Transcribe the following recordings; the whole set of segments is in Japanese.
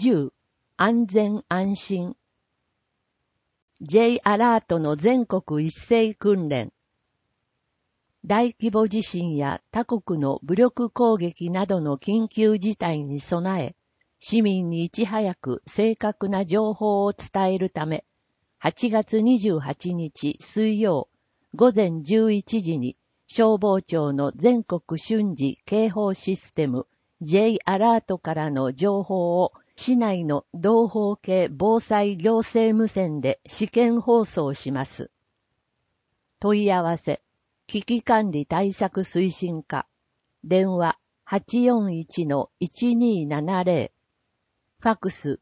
10、安全安心。J アラートの全国一斉訓練。大規模地震や他国の武力攻撃などの緊急事態に備え、市民にいち早く正確な情報を伝えるため、8月28日水曜午前11時に消防庁の全国瞬時警報システム J アラートからの情報を市内の同胞系防災行政無線で試験放送します。問い合わせ、危機管理対策推進課、電話 841-1270、ファックス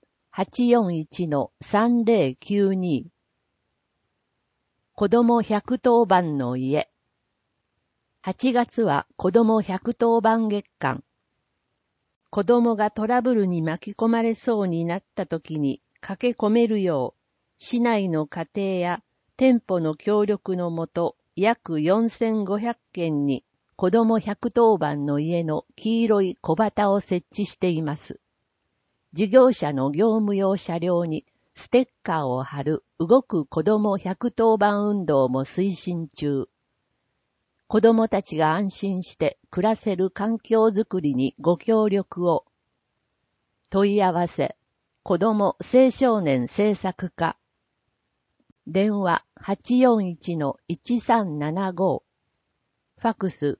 841-3092。子ども110番の家。8月は子ども110番月間。子どもがトラブルに巻き込まれそうになった時に駆け込めるよう、市内の家庭や店舗の協力のもと、約4500件に子ども110番の家の黄色い小旗を設置しています。事業者の業務用車両にステッカーを貼る動く子ども110番運動も推進中。子どもたちが安心して暮らせる環境づくりにご協力を。問い合わせ、子ども青少年政策課。電話 841-1375。ファックス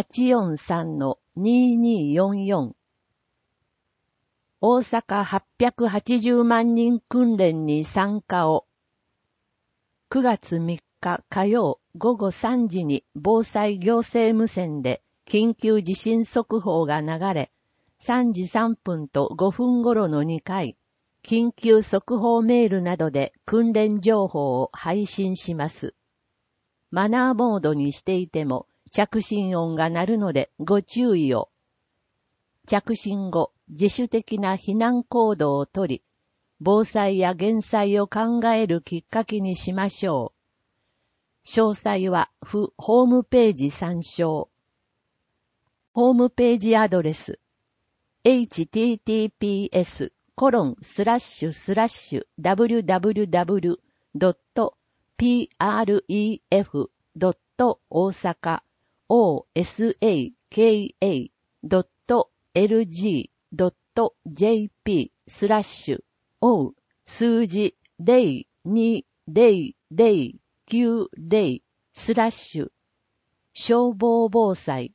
843-2244。大阪880万人訓練に参加を。9月3日火曜午後3時に防災行政無線で緊急地震速報が流れ、3時3分と5分頃の2回、緊急速報メールなどで訓練情報を配信します。マナーモードにしていても着信音が鳴るのでご注意を。着信後、自主的な避難行動をとり、防災や減災を考えるきっかけにしましょう。詳細は府ホームページ参照。ホームページアドレス https://www.pref.osaka.osaka.lg.jp/ 数字020090消防防災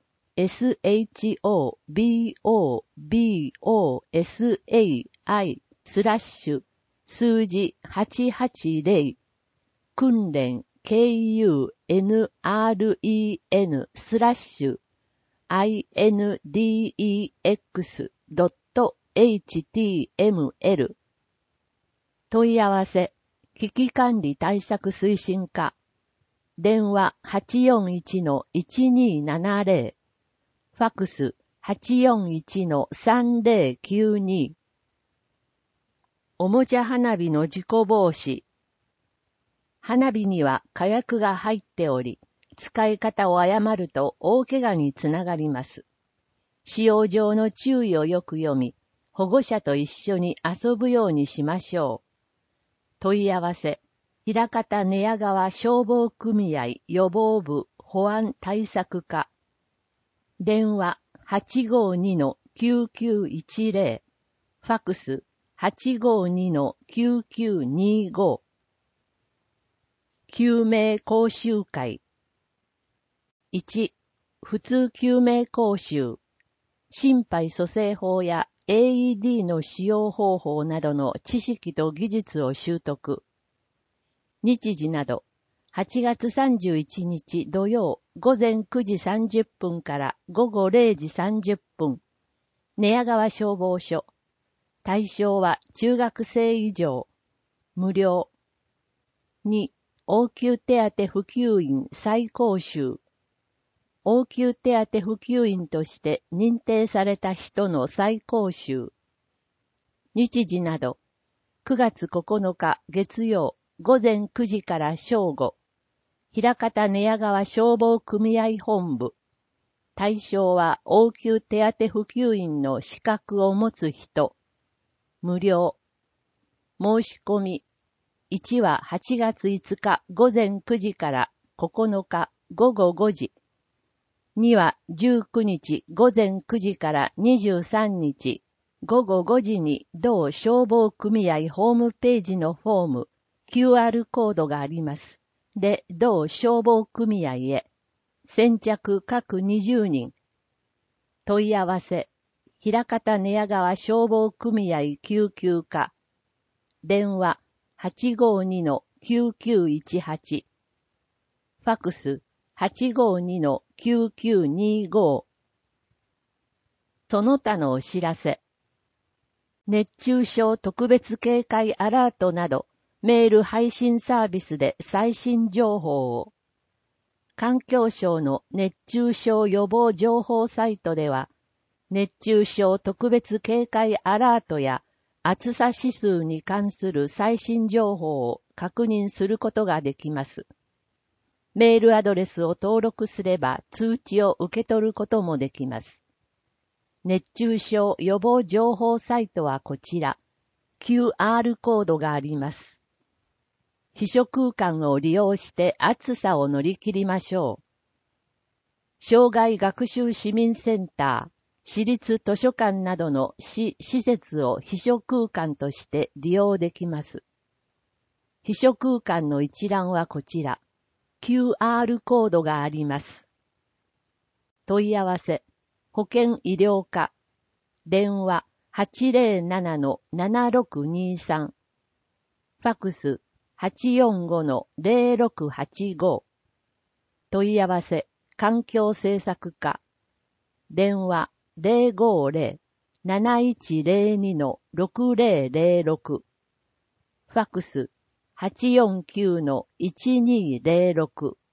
SHOBOBOSAI/ 数字880訓練 KUNREN/index.html 問い合わせ、危機管理対策推進課。電話 841-1270。ファックス 841-3092。おもちゃ花火の事故防止。花火には火薬が入っており、使い方を誤ると大怪我につながります。使用上の注意をよく読み、保護者と一緒に遊ぶようにしましょう。問い合わせ、枚方寝屋川消防組合予防部保安対策課。電話 852-9910。ファックス 852-9925。救命講習会。1、普通救命講習。心肺蘇生法や AED の使用方法などの知識と技術を習得。日時など、8月31日土曜午前9時30分から午後0時30分。寝屋川消防署。対象は中学生以上。無料。2、応急手当普及員再講習。応急手当普及員として認定された人の再講習。日時など、9月9日月曜午前9時から正午。枚方寝屋川消防組合本部。対象は応急手当普及員の資格を持つ人。 無料。申し込み。1は8月5日午前9時から9日午後5時。2は19日午前9時から23日午後5時に同消防組合ホームページのフォーム、QR コードがあります。で、同消防組合へ。先着各20人。問い合わせ。枚方寝屋川消防組合救急課。電話 852-9918。ファックス 852-9925。その他のお知らせ。熱中症特別警戒アラートなど、メール配信サービスで最新情報を。環境省の熱中症予防情報サイトでは、熱中症特別警戒アラートや暑さ指数に関する最新情報を確認することができます。メールアドレスを登録すれば通知を受け取ることもできます。熱中症予防情報サイトはこちら。QR コードがあります。秘書空間を利用して暑さを乗り切りましょう。障害学習市民センター、市立図書館などの市施設を秘書空間として利用できます。秘書空間の一覧はこちら。QR コードがあります。問い合わせ、保健医療課、電話 807-7623、ファックス 845-0685、問い合わせ、環境政策課、電話 050-7102-6006、ファックス 849-1206